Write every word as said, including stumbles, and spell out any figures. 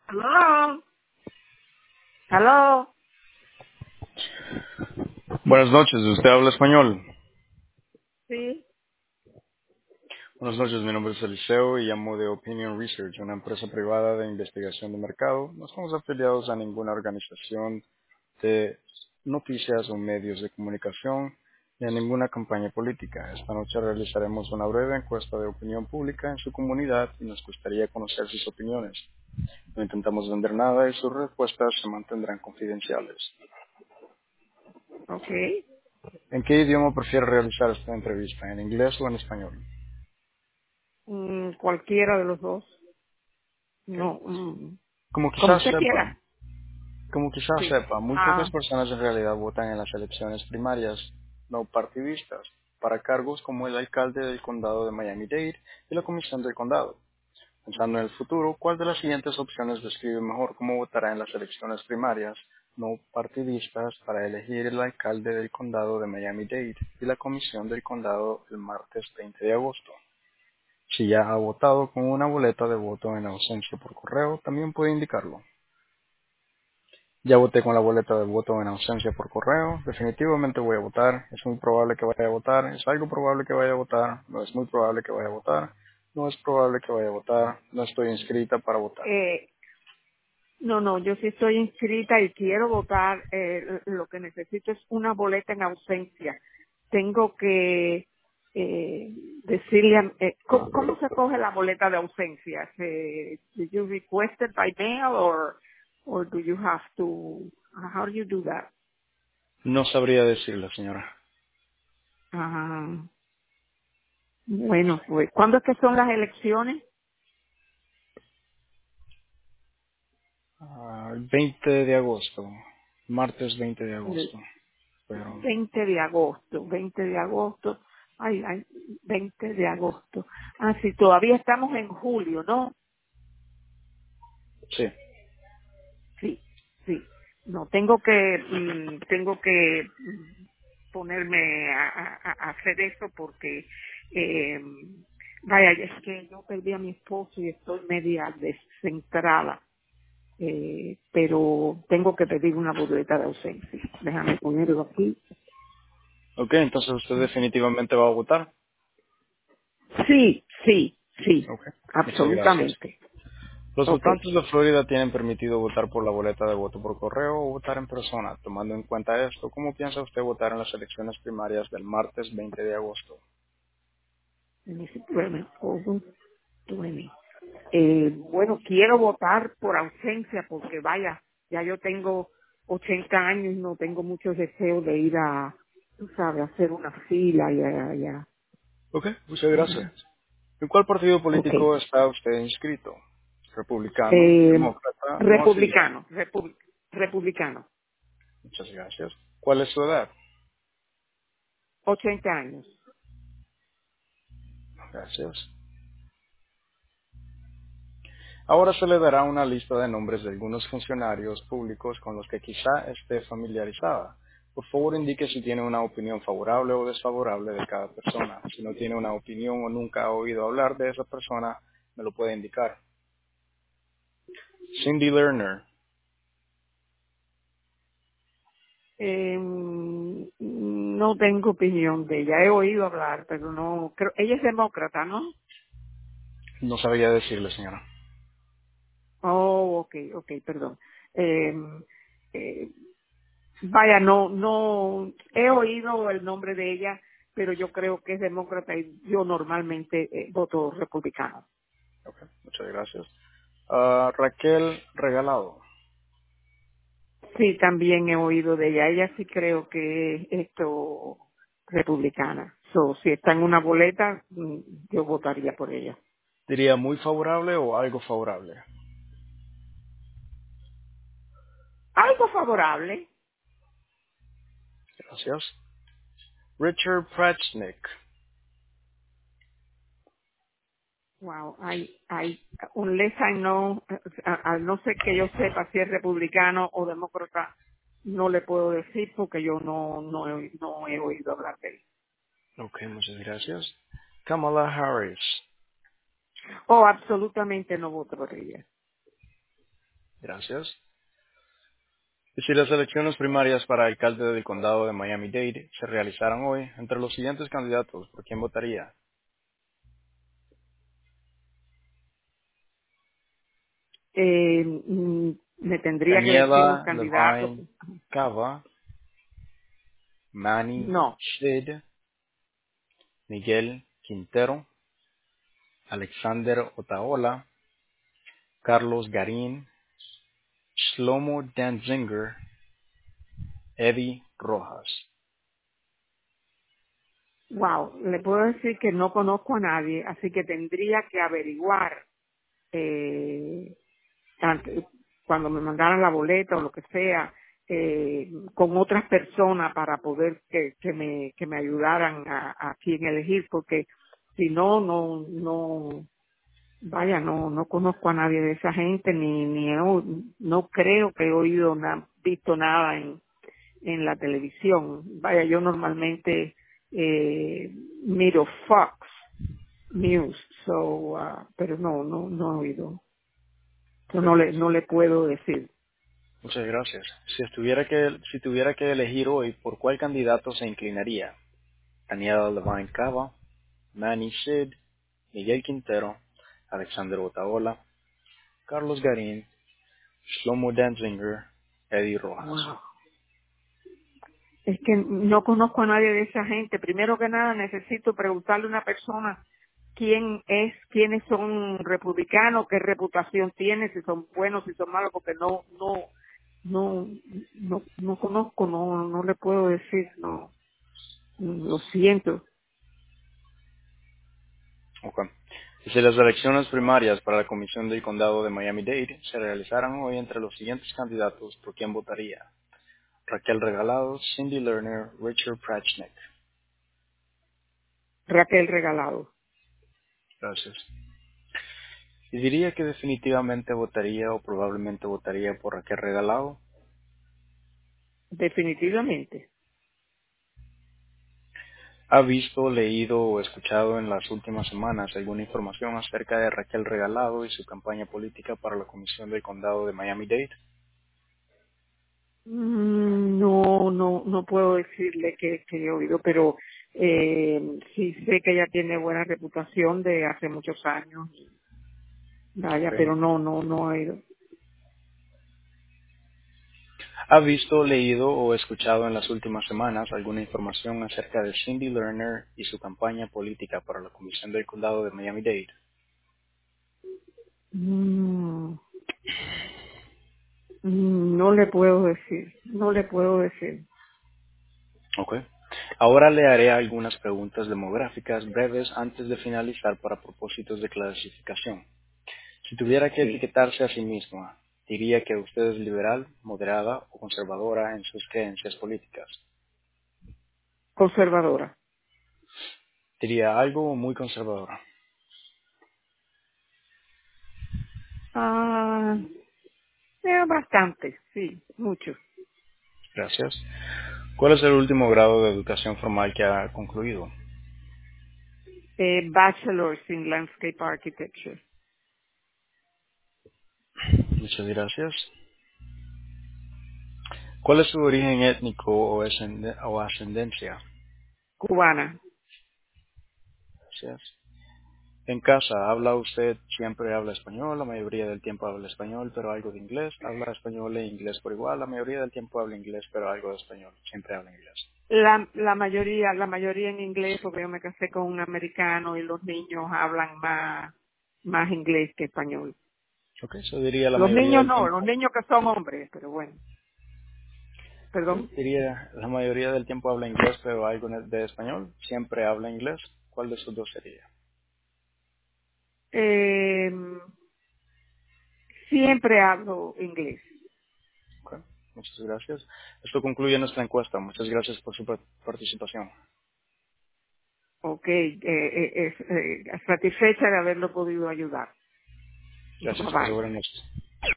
Aló, aló, Buenas noches, ¿usted habla español? sí, Buenas noches, mi nombre es Eliseo y llamo de Opinion Research, una empresa privada de investigación de mercado. No estamos afiliados a ninguna organización de noticias o medios de comunicación ni a ninguna campaña política. Esta noche realizaremos una breve encuesta de opinión pública en su comunidad y nos gustaría conocer sus opiniones. No intentamos vender nada y sus respuestas se mantendrán confidenciales. ok, ¿En qué idioma prefiere realizar esta entrevista? ¿En inglés o en español? mm, cualquiera de los dos, ¿Ok? no, mm, Como como quizás usted sepa, quiera, Como quizás sí, sepa, muy pocas ah, personas en realidad votan en las elecciones primarias no partidistas para cargos como el alcalde del condado de Miami-Dade y la comisión del condado. Pensando en el futuro, ¿cuál de las siguientes opciones describe mejor cómo votará en las elecciones primarias no partidistas para elegir el alcalde del condado de Miami-Dade y la comisión del condado el martes veinte de agosto? Si ya ha votado con una boleta de voto en ausencia por correo, también puede indicarlo. Ya voté con la boleta de voto en ausencia por correo. Definitivamente voy a votar. Es muy probable que vaya a votar. Es algo probable que vaya a votar. No es muy probable que vaya a votar. No es probable que vaya a votar. No estoy inscrita para votar. eh, no, no, yo sí estoy inscrita y quiero votar, eh, lo que necesito es una boleta en ausencia. Tengo que eh, decirle, a- eh, ¿cómo, cómo se coge la boleta de ausencia? ¿Se, did you request it by mail or, or do you have to, how do you do that? No sabría decirle, señora. Ah, bueno, pues, ¿cuándo es que son las elecciones? Ah, el veinte de agosto. Martes veinte de El agosto. Pero, veinte de agosto, veinte de agosto, ay, ay, veinte de agosto. Ah, sí, todavía estamos en julio, ¿no? sí. Sí, sí. No, tengo que, mm, tengo que mm, ponerme a, a- a hacer eso porque, eh, vaya, es que yo perdí a mi esposo y estoy media descentrada. Eh, pero tengo que pedir una boleta de ausencia. Déjame ponerlo aquí. Ok, entonces usted definitivamente va a votar. Sí, sí, sí, Ok, muchas gracias. absolutamente. Los Ok. votantes de Florida tienen permitido votar por la boleta de voto por correo o votar en persona. Tomando en cuenta esto, ¿cómo piensa usted votar en las elecciones primarias del martes veinte de agosto? Let me see, wait a minute, hold on, wait a minute. Eh, bueno, quiero votar por ausencia porque vaya, ya yo tengo ochenta años y no tengo muchos deseos de ir a, tú sabes, a hacer una fila y a, y a- Ok, muchas gracias. a- ¿En cuál partido ok. político está usted inscrito? Republicano, Eh, demócrata, no afiliado. republicano, repu- republicano, Muchas gracias. ¿Cuál es su edad? ochenta años. Gracias. Ahora se le dará una lista de nombres de algunos funcionarios públicos con los que quizá esté familiarizada. Por favor, indique si tiene una opinión favorable o desfavorable de cada persona. Si no tiene una opinión o nunca ha oído hablar de esa persona, me lo puede indicar. Cindy Lerner. Eh, no tengo opinión de ella, he oído hablar, pero no, creo, ella es demócrata, ¿no? No sabía decirle, señora. Oh, ok, ok, perdón. Eh, eh, vaya, no, no, he oído el nombre de ella, pero yo creo que es demócrata y yo normalmente eh, voto republicano. Ok, muchas gracias. Ah, Raquel Regalado. Sí, también he oído de ella. Ella sí creo que es esto republicana. So, si está en una boleta, mm, yo votaría por ella. ¿Diría muy favorable o algo favorable? Algo favorable. Gracias. Richard Prachnik. Wow, I, I, unless I know, a, a no ser que yo sepa si es republicano o demócrata, no le puedo decir porque yo no, no, he, no he oído hablar de él. Ok, muchas gracias. Kamala Harris. Oh, absolutamente no voto por ella. Gracias. Y si las elecciones primarias para alcalde del condado de Miami-Dade se realizaran hoy, entre los siguientes candidatos, ¿por quién votaría? Eh, mm, me tendría que decir los Daniela candidatos. Levine Cava, Manny No, Sid, Miguel Quintero, Alexander Otaola, Carlos Garín, Shlomo Danzinger, Eddie Rojas. wow, le puedo decir que no conozco a nadie, así que tendría que averiguar eh, ante- cuando me mandaran la boleta o lo que sea, eh, con otras personas para poder que, que me que me ayudaran a, a quién elegir, porque si no, no, no, vaya, no, no conozco a nadie de esa gente, ni, ni he o- no creo que he oído, na- visto nada en, en la televisión. Vaya, yo normalmente eh, miro Fox News, so, uh, pero no, no, no he oído. Yo Ok, no le, no le puedo decir. muchas gracias. Si estuviera que, si tuviera que elegir hoy, ¿por cuál candidato se inclinaría? Daniela Levine Cava, Manny Sid, Miguel Quintero, Alexander Otaola, Carlos Garín, Shlomo Danzinger, Eddie Rojas. Wow. Es que no conozco a nadie de esa gente. Primero que nada necesito preguntarle a una persona quién es, quiénes son republicanos, qué reputación tienen, si son buenos, si son malos, porque no, no, no, no, no conozco, no, no le puedo decir, no, lo siento. Ok. Y si las elecciones primarias para la Comisión del Condado de Miami-Dade se realizaran hoy entre los siguientes candidatos, ¿por quién votaría? Raquel Regalado, Cindy Lerner, Richard Prachnick. Raquel Regalado, Gracias. Y diría que definitivamente votaría o probablemente votaría por Raquel Regalado. definitivamente. ¿Ha visto, leído o escuchado en las últimas semanas alguna información acerca de Raquel Regalado y su campaña política para la Comisión del Condado de Miami-Dade? Mm, No, no, no puedo decirle que, que he oído, pero eh, sí sé que ella tiene buena reputación de hace muchos años. Vaya, Ok. pero no, no, no he oído. ¿Ha visto, leído o escuchado en las últimas semanas alguna información acerca de Cindy Lerner y su campaña política para la Comisión del Condado de Miami-Dade? Mm, mm, no le puedo decir, no le puedo decir. Ok. Ahora le haré algunas preguntas demográficas breves antes de finalizar para propósitos de clasificación. Si tuviera que Sí, etiquetarse a sí misma, diría que usted es liberal, moderada o conservadora en sus creencias políticas. conservadora. Diría algo muy conservadora. Ah, eh, bastante, sí, mucho. Gracias. ¿Cuál es el último grado de educación formal que ha concluido? Eh, bachelor's in Landscape Architecture, Muchas gracias. ¿Cuál es su origen étnico o, ascende- o ascendencia? cubana. Gracias. En casa, ¿habla usted siempre habla español? La mayoría del tiempo habla español, pero algo de inglés. ¿Habla español e inglés por igual? La mayoría del tiempo habla inglés, pero algo de español. Siempre habla inglés. La, la mayoría, la mayoría en inglés, porque yo me casé con un americano y los niños hablan más, más inglés que español. Ok, eso diría la Los mayoría niños del no, los tiempo. niños que son hombres, pero bueno, Ok, perdón. diría la mayoría del tiempo habla inglés, pero algo de español. Siempre habla inglés. ¿Cuál de esos dos sería? Eh, siempre hablo inglés. Ok, muchas gracias. Esto concluye nuestra encuesta. Muchas gracias por su par- participación. Ok, eh, eh, es, eh, satisfecha de haberlo podido ayudar. Bye Gracias. Pase bye. buenas noches.